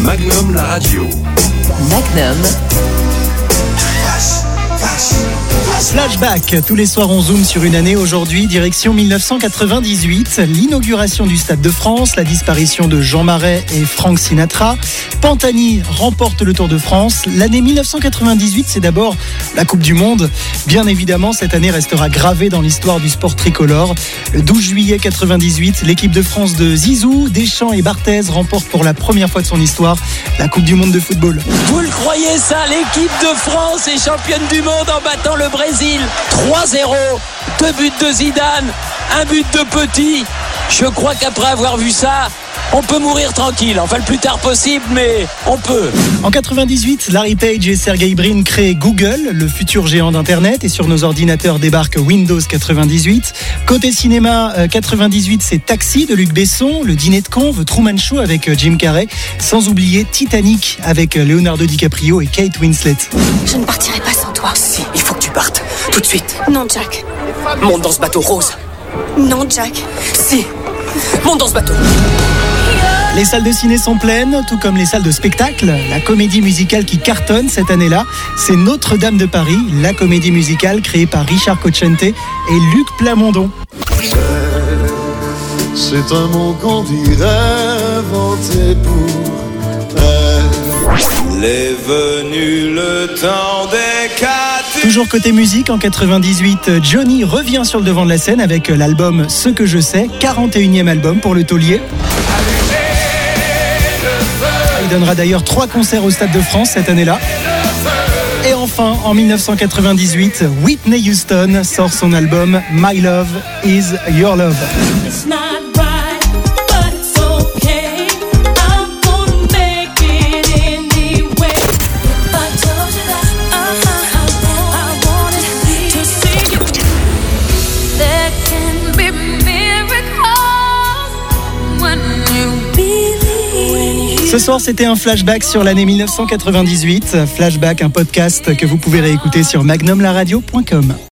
Magnum la radio. Magnum. Flashback, tous les soirs on zoome sur une année. Aujourd'hui, direction 1998, l'inauguration du Stade de France, la disparition de Jean Marais et Frank Sinatra. Pantani remporte le Tour de France. L'année 1998, c'est d'abord la Coupe du Monde. Bien évidemment, cette année restera gravée dans l'histoire du sport tricolore. Le 12 juillet 98, l'équipe de France de Zizou, Deschamps et Barthez remporte pour la première fois de son histoire la Coupe du Monde de football. Vous le croyez ça, l'équipe de France est championne du monde en battant le Brésil 3-0, 2 buts de Zidane, 1 but de Petit. Je crois qu'après avoir vu ça, on peut mourir tranquille, enfin le plus tard possible, mais on peut. En 98, Larry Page et Sergey Brin créent Google, le futur géant d'Internet, et sur nos ordinateurs débarque Windows 98. Côté cinéma, 98, c'est Taxi de Luc Besson, Le Dîner de Con, The Truman Show avec Jim Carrey, sans oublier Titanic avec Leonardo DiCaprio et Kate Winslet. Je ne partirai pas sans toi. Si, il faut que tu partes, tout de suite. Non, Jack. Monte dans ce bateau rose. Non, Jack. Si, monte dans ce bateau. Les salles de ciné sont pleines, tout comme les salles de spectacle. La comédie musicale qui cartonne cette année-là, c'est Notre-Dame de Paris, la comédie musicale créée par Richard Cocciante et Luc Plamondon. C'est un mot qu'on dirait inventé pour elle. Il est venu le temps des quatre. Toujours côté musique, en 98, Johnny revient sur le devant de la scène avec l'album Ce que je sais, 41e album pour le taulier. Il donnera d'ailleurs 3 concerts au Stade de France cette année-là. Et enfin, en 1998, Whitney Houston sort son album My Love Is Your Love. Ce soir, c'était un flashback sur l'année 1998. Flashback, un podcast que vous pouvez réécouter sur magnumlaradio.com.